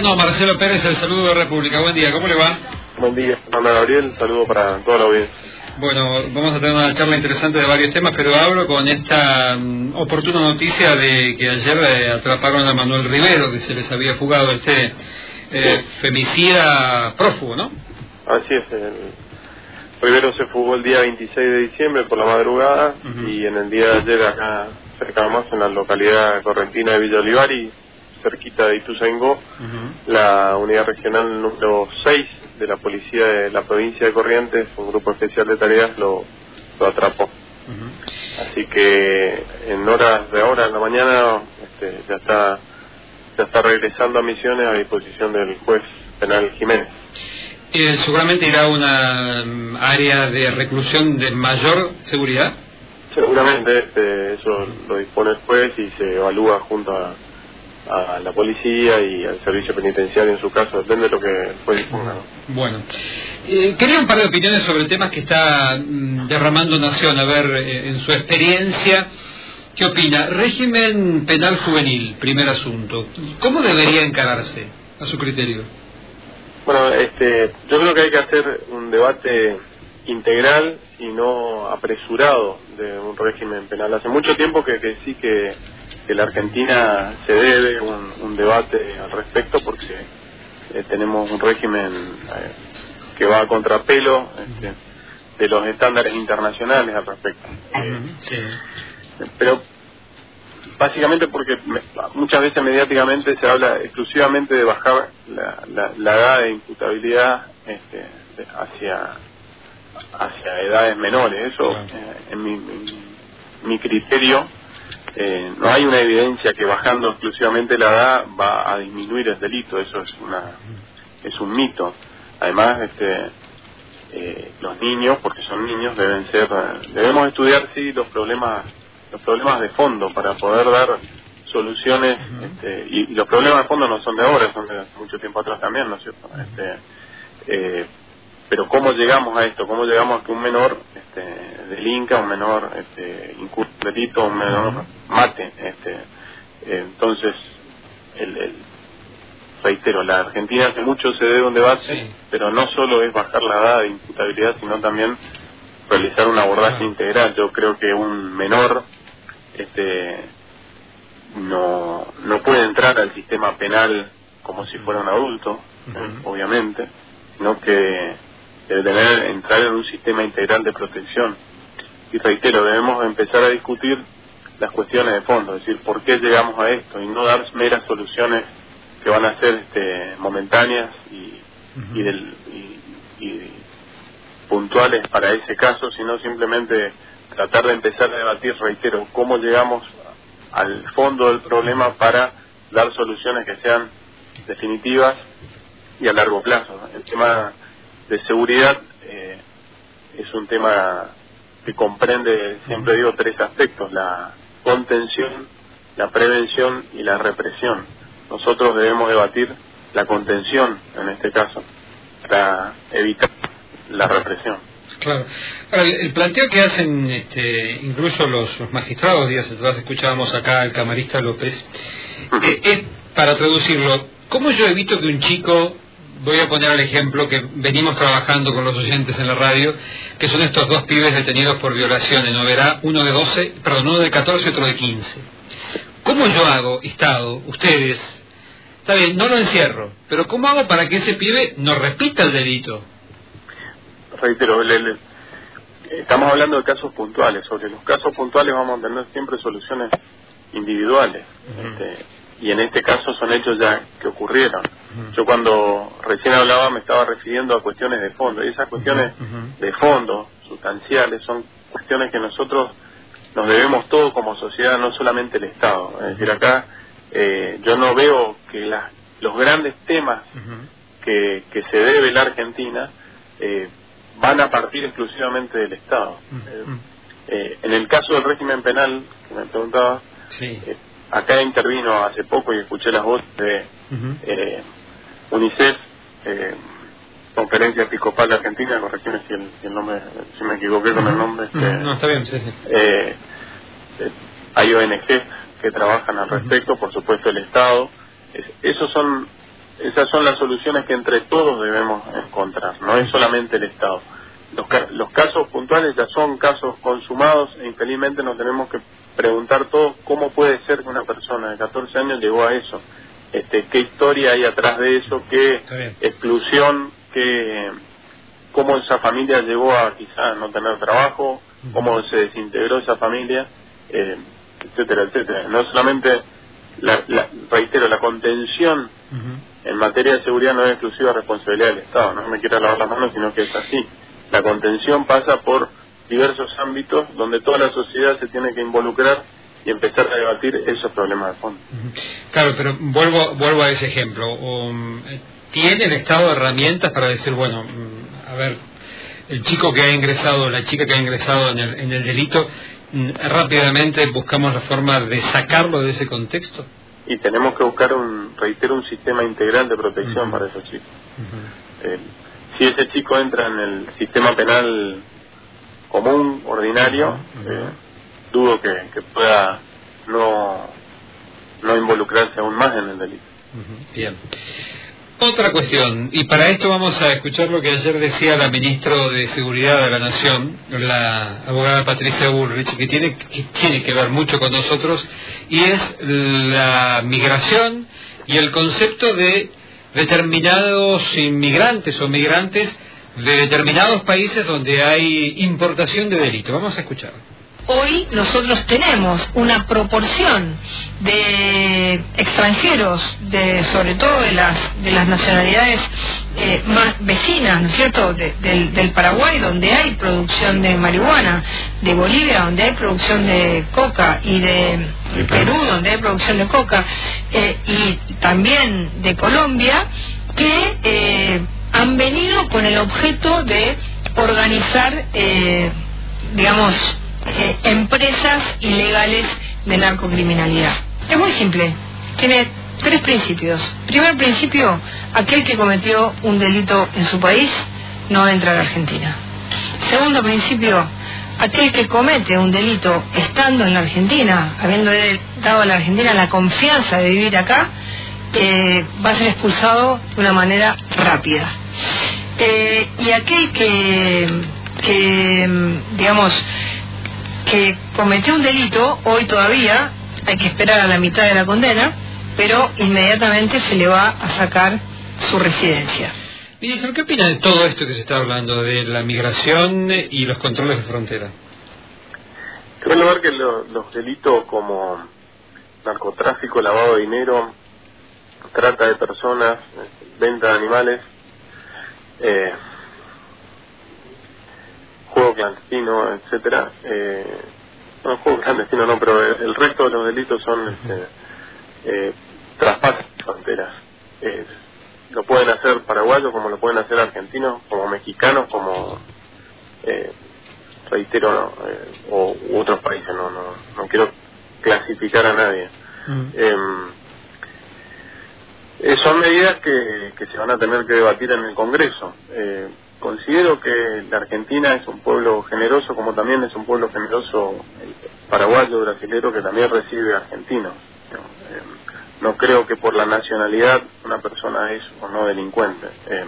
Luciano Marcelo Pérez, el saludo de República. Buen día, ¿cómo le va? Buen día, Ana Gabriel, saludo para toda la audiencia. Bueno, vamos a tener una charla interesante de varios temas, pero hablo con esta oportuna noticia de que ayer atraparon a Manuel Rivero, que se les había fugado femicida prófugo, ¿no? Así es, Rivero se fugó el día 26 de diciembre por la madrugada y en el día de ayer acá cerca más en la localidad correntina de Villa Olivari, cerquita de Ituzaingó, la unidad regional número 6 de la policía de la provincia de Corrientes, un grupo especial de tareas, lo atrapó. Así que en horas de ahora, en la mañana, ya está regresando a Misiones a disposición del juez penal Jiménez. Seguramente irá a una área de reclusión de mayor seguridad. Seguramente eso lo dispone el juez y se evalúa junto a la policía y al servicio penitenciario en su caso, depende de lo que el juez disponga. Bueno, quería un par de opiniones sobre temas que está derramando Nación, a ver, en su experiencia, ¿qué opina? Régimen penal juvenil, primer asunto, ¿cómo debería encararse, a su criterio? Bueno, yo creo que hay que hacer un debate integral y no apresurado de un régimen penal. Hace mucho tiempo que sí que la Argentina se debe un debate al respecto, porque tenemos un régimen que va a contrapelo de los estándares internacionales al respecto. Pero básicamente porque muchas veces mediáticamente se habla exclusivamente de bajar la edad de imputabilidad hacia edades menores. Eso, en mi criterio, no hay una evidencia que bajando exclusivamente la edad va a disminuir el delito. Eso es un mito. Además, los niños, porque son niños, debemos estudiar los problemas de fondo para poder dar soluciones, y los problemas de fondo no son de ahora, son de mucho tiempo atrás también, ¿no es cierto? Pero ¿cómo llegamos a esto? ¿Cómo llegamos a que un menor delinca, un menor incurre en delito, un menor mate? Entonces, reitero, la Argentina hace mucho se debe un debate, pero no solo es bajar la edad de imputabilidad, sino también realizar un abordaje integral. Yo creo que un menor no puede entrar al sistema penal como si fuera un adulto, obviamente, sino que debe entrar en un sistema integral de protección. Y reitero, debemos empezar a discutir las cuestiones de fondo, es decir, por qué llegamos a esto, y no dar meras soluciones que van a ser momentáneas y puntuales para ese caso, sino simplemente tratar de empezar a debatir, reitero, cómo llegamos al fondo del problema para dar soluciones que sean definitivas y a largo plazo. El tema de seguridad es un tema que comprende, siempre digo, tres aspectos: la contención, la prevención y la represión. Nosotros debemos debatir la contención en este caso para evitar la represión. Claro. Ahora, el planteo que hacen incluso los magistrados, días atrás escuchábamos acá al camarista López, es, para traducirlo, ¿cómo yo evito que un chico, voy a poner el ejemplo que venimos trabajando con los oyentes en la radio, que son estos dos pibes detenidos por violaciones, ¿no verá? Uno de 14 y otro de 15. ¿Cómo yo hago, Estado, ustedes? Está bien, no lo encierro, pero ¿cómo hago para que ese pibe no repita el delito? Reitero, estamos hablando de casos puntuales. Sobre los casos puntuales vamos a tener siempre soluciones individuales. Y en este caso son hechos ya que ocurrieron. Yo cuando recién hablaba me estaba refiriendo a cuestiones de fondo, y esas cuestiones de fondo, sustanciales, son cuestiones que nosotros nos debemos todo como sociedad, no solamente el Estado. Es decir, acá yo no veo que los grandes temas que se debe la Argentina van a partir exclusivamente del Estado. En el caso del régimen penal, que me preguntaba, acá intervino hace poco y escuché las voces de UNICEF, Conferencia Episcopal de Argentina, correcciones si el nombre, si me equivoqué con el nombre. No, está bien, hay ONG que trabajan al respecto, por supuesto el Estado. Esos son esas son las soluciones que entre todos debemos encontrar, no es solamente el Estado. Los casos puntuales ya son casos consumados e infelizmente nos tenemos que preguntar todos cómo puede ser que una persona de 14 años llegó a eso, qué historia hay atrás de eso, qué exclusión, cómo esa familia llegó a quizás no tener trabajo, cómo se desintegró esa familia, etcétera, etcétera. No solamente, reitero, la contención en materia de seguridad no es exclusiva responsabilidad del Estado, no me quiero lavar las manos, sino que es así. La contención pasa por diversos ámbitos donde toda la sociedad se tiene que involucrar y empezar a debatir esos problemas de fondo. Claro, pero vuelvo a ese ejemplo. ¿Tiene el Estado herramientas para decir, bueno, a ver, el chico que ha ingresado, la chica que ha ingresado en el delito, rápidamente buscamos la forma de sacarlo de ese contexto? Y tenemos que buscar un sistema integral de protección para esos chicos. Si ese chico entra en el sistema penal común, ordinario, dudo que pueda no involucrarse aún más en el delito. Bien. Otra cuestión, y para esto vamos a escuchar lo que ayer decía la ministra de Seguridad de la Nación, la abogada Patricia Bullrich, que tiene que ver mucho con nosotros, y es la migración y el concepto de determinados inmigrantes o migrantes de determinados países donde hay importación de delito. Vamos a escuchar. Hoy nosotros tenemos una proporción de extranjeros, sobre todo de las nacionalidades más vecinas, ¿no es cierto?, del Paraguay, donde hay producción de marihuana, de Bolivia, donde hay producción de coca, y de Perú, donde hay producción de coca, y también de Colombia, que han venido con el objeto de organizar, empresas ilegales de narcocriminalidad. Es muy simple, tiene 3 principios. Primer principio, aquel que cometió un delito en su país no entra a la Argentina. Segundo principio, aquel que comete un delito estando en la Argentina, habiendo dado a la Argentina la confianza de vivir acá, va a ser expulsado de una manera rápida. Y aquel que cometió un delito, hoy todavía hay que esperar a la mitad de la condena, pero inmediatamente se le va a sacar su residencia. Ministro, ¿qué opina de todo esto que se está hablando, de la migración y los controles de frontera? En primer lugar, que los delitos como narcotráfico, lavado de dinero, trata de personas, venta de animales, juego clandestino, etcétera, no, juego clandestino no, pero el resto de los delitos son traspasos de fronteras. Lo pueden hacer paraguayos, como lo pueden hacer argentinos, como mexicanos, como reitero, o otros países. No quiero clasificar a nadie. Son medidas que se van a tener que debatir en el Congreso. Considero que la Argentina es un pueblo generoso, como también es un pueblo generoso el paraguayo, brasilero, que también recibe argentinos. No creo que por la nacionalidad una persona es o no delincuente.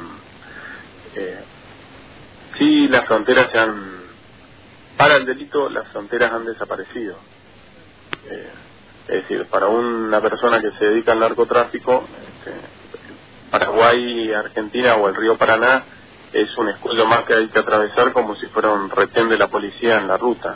Sí, las fronteras para el delito, las fronteras han desaparecido. Es decir, para una persona que se dedica al narcotráfico, Paraguay y Argentina o el río Paraná es un escudo más que hay que atravesar como si fuera un retén de la policía en la ruta.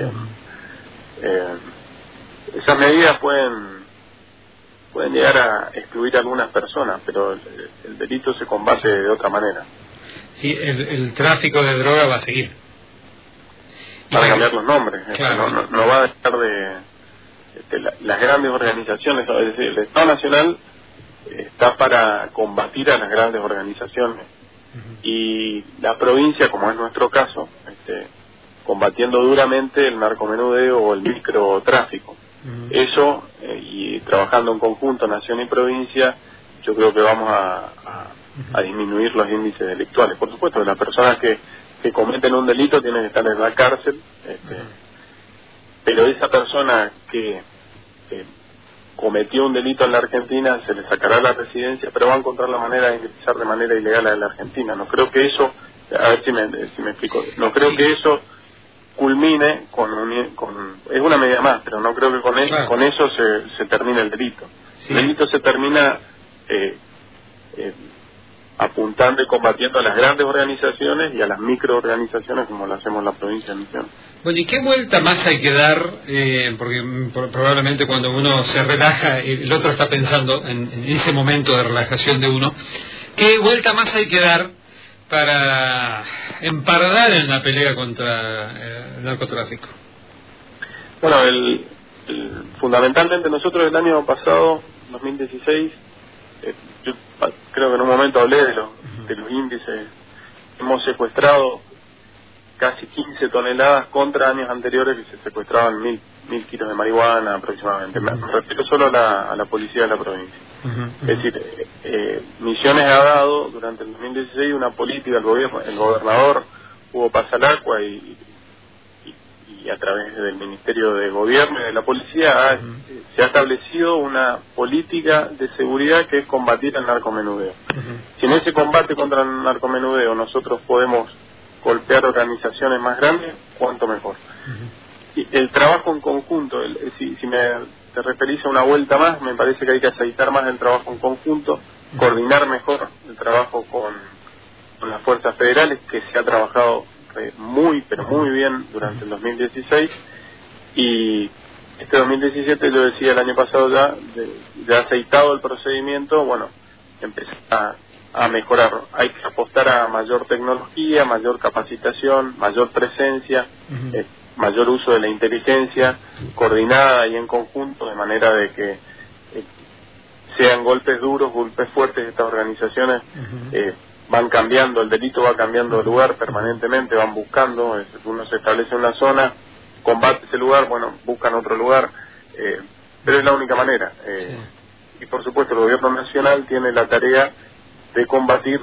Esas medidas pueden llegar a excluir a algunas personas, pero el delito se combate de otra manera. Sí, el tráfico de droga va a seguir. Van a cambiar los nombres. Claro. No va a dejar las grandes organizaciones, es decir, el Estado Nacional está para combatir a las grandes organizaciones. Y la provincia, como es nuestro caso, combatiendo duramente el narcomenudeo o el microtráfico. Eso, y trabajando en conjunto nación y provincia, yo creo que vamos a disminuir los índices delictuales. Por supuesto, las personas que cometen un delito tienen que estar en la cárcel, pero esa persona que cometió un delito en la Argentina, se le sacará la residencia, pero va a encontrar la manera de ingresar de manera ilegal a la Argentina. No creo que eso, a ver si me explico, no creo que eso culmine es una medida más, pero no creo que con eso se termine el delito. Sí. El delito se termina apuntando y combatiendo a las grandes organizaciones y a las microorganizaciones como lo hacemos en la provincia de Misiones. Bueno, ¿y qué vuelta más hay que dar? Porque probablemente cuando uno se relaja, el otro está pensando en ese momento de relajación de uno. ¿Qué vuelta más hay que dar para empardar en la pelea contra el narcotráfico? Bueno, fundamentalmente nosotros el año pasado, 2016, yo creo que en un momento hablé de los índices, hemos secuestrado casi 15 toneladas contra años anteriores que se secuestraban 1.000 kilos de marihuana aproximadamente. Me refiero solo a la policía de la provincia. Es decir, Misiones ha dado durante el 2016 una política, el gobernador Hugo Pasalacqua y a través del Ministerio de Gobierno y de la Policía se ha establecido una política de seguridad que es combatir el narcomenudeo. Si en ese combate contra el narcomenudeo nosotros podemos golpear organizaciones más grandes, cuanto mejor. Y el trabajo en conjunto, si te referís a una vuelta más, me parece que hay que aceitar más el trabajo en conjunto, coordinar mejor el trabajo con las fuerzas federales, que se ha trabajado pero muy bien durante el 2016, y este 2017, yo decía el año pasado ya aceitado el procedimiento, bueno, empezar a mejorarlo. Hay que apostar a mayor tecnología, mayor capacitación, mayor presencia, mayor uso de la inteligencia coordinada y en conjunto, de manera de que sean golpes duros, golpes fuertes. Estas organizaciones van cambiando, el delito va cambiando de lugar permanentemente, van buscando, uno se establece en una zona, combate ese lugar, bueno, buscan otro lugar, pero es la única manera. Y por supuesto el gobierno nacional tiene la tarea de combatir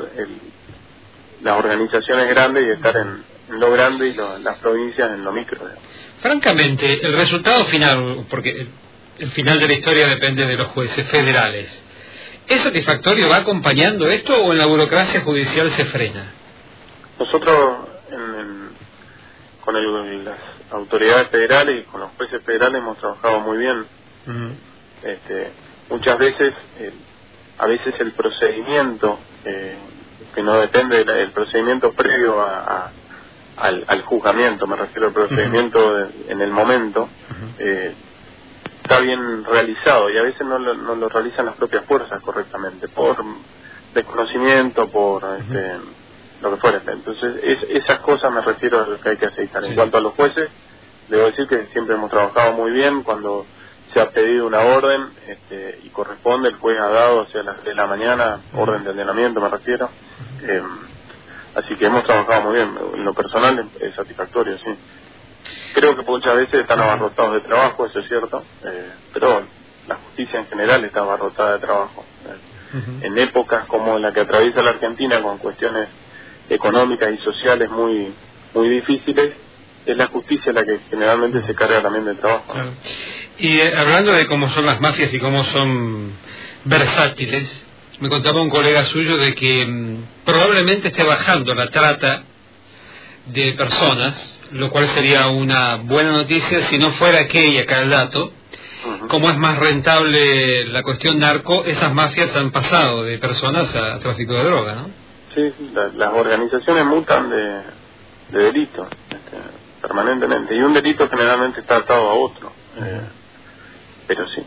las organizaciones grandes y estar en lo grande y las provincias en lo micro. Francamente, el resultado final, porque el final de la historia depende de los jueces federales, ¿es satisfactorio? ¿Va acompañando esto o en la burocracia judicial se frena? Nosotros con las autoridades federales y con los jueces federales hemos trabajado muy bien. Muchas veces a veces el procedimiento que no depende del procedimiento previo al juzgamiento, me refiero al procedimiento en el momento, está bien realizado, y a veces no lo realizan las propias fuerzas correctamente, por desconocimiento, por lo que fuera. Entonces esas cosas me refiero a lo que hay que aceitar. En cuanto a los jueces, debo decir que siempre hemos trabajado muy bien. Cuando se ha pedido una orden y corresponde, el juez ha dado hacia las 3 de la mañana, orden de ordenamiento me refiero, así que hemos trabajado muy bien. En lo personal es satisfactorio, sí. Creo que muchas veces están abarrotados de trabajo, eso es cierto, pero la justicia en general está abarrotada de trabajo. En épocas como la que atraviesa la Argentina, con cuestiones económicas y sociales muy difíciles, es la justicia la que generalmente se carga también del trabajo. Claro. Y hablando de cómo son las mafias y cómo son versátiles, me contaba un colega suyo de que probablemente esté bajando la trata de personas, lo cual sería una buena noticia si no fuera aquella que el dato, como es más rentable la cuestión narco, esas mafias han pasado de personas a tráfico de droga, ¿no? Sí, las organizaciones mutan de delito permanentemente, y un delito generalmente está atado a otro, pero sí,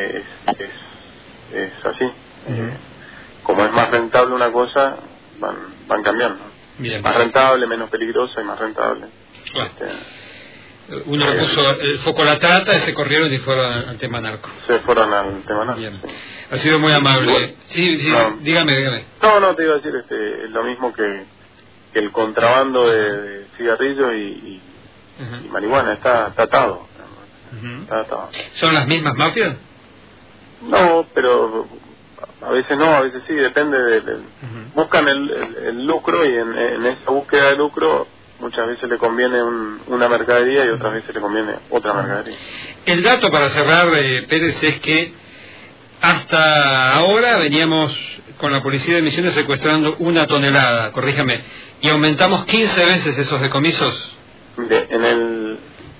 es así. Como es más rentable una cosa, van cambiando. Bien. Más rentable, menos peligrosa y más rentable. Claro. Uno le puso el foco a la trata y se corrieron y fueron al tema narco. Se fueron al tema narco. Bien. Sí. Ha sido muy amable. Sí, no. Dígame. No, te iba a decir, es lo mismo que el contrabando de cigarrillos y marihuana, está atado. Está atado. ¿Son las mismas mafias? No, pero a veces no, a veces sí, depende buscan el lucro, y en esa búsqueda de lucro muchas veces le conviene una mercadería y otras veces le conviene otra mercadería. El dato para cerrar, Pérez, es que hasta ahora veníamos con la policía de Misiones secuestrando 1 tonelada, corríjame, y aumentamos 15 veces esos decomisos. En el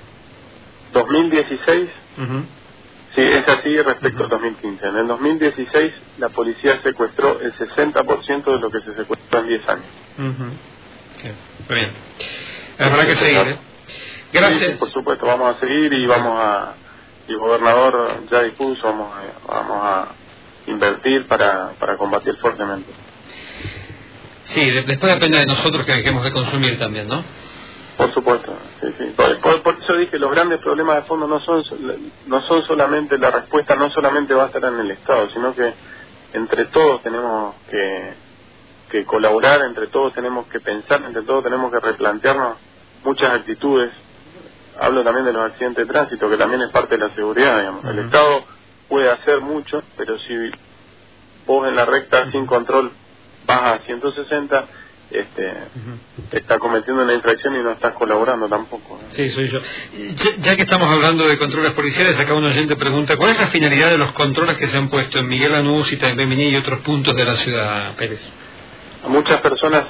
2016, sí, es así respecto al 2015. En el 2016 la policía secuestró el 60% de lo que se secuestró en 10 años. Muy bien. Habrá que seguir, ¿eh? Gracias. Sí, por supuesto, vamos a seguir y el gobernador ya dispuso, vamos a invertir para combatir fuertemente. Sí, después depende de nosotros que dejemos de consumir también, ¿no? Por supuesto, sí. Por eso dije, los grandes problemas de fondo no son solamente, la respuesta no solamente va a estar en el Estado, sino que entre todos tenemos que colaborar, entre todos tenemos que pensar, entre todos tenemos que replantearnos muchas actitudes. Hablo también de los accidentes de tránsito, que también es parte de la seguridad, digamos. El Estado puede hacer mucho, pero si vos en la recta sin control vas a 160, está cometiendo una infracción y no estás colaborando tampoco, ¿no? Sí, soy yo. Ya que estamos hablando de controles policiales, acá un oyente pregunta, ¿cuál es la finalidad de los controles que se han puesto en Miguel Lanús y Taimení y otros puntos de la ciudad, Pérez? A muchas personas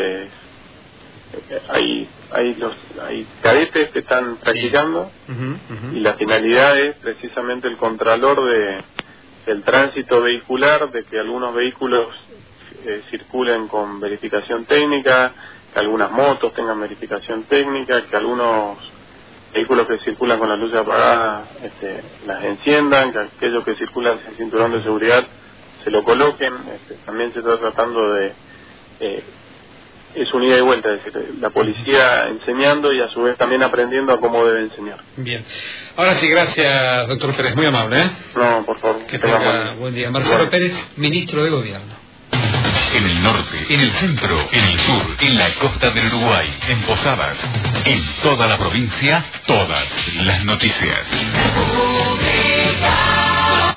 hay cadetes que están practicando, y la finalidad es precisamente el contralor del tránsito vehicular, de que algunos vehículos circulen con verificación técnica, que algunas motos tengan verificación técnica, que algunos vehículos que circulan con las luces apagadas las enciendan, que aquellos que circulan sin cinturón de seguridad se lo coloquen. También se está tratando de es un ida y vuelta, es decir, la policía enseñando y a su vez también aprendiendo a cómo debe enseñar. Bien. Ahora sí, gracias, doctor Pérez, muy amable, ¿eh? No, por favor. Que tenga buen día. Marcelo Pérez, ministro de Gobierno. En el norte, en el centro, en el sur, en la costa del Uruguay, en Posadas, en toda la provincia, todas las noticias.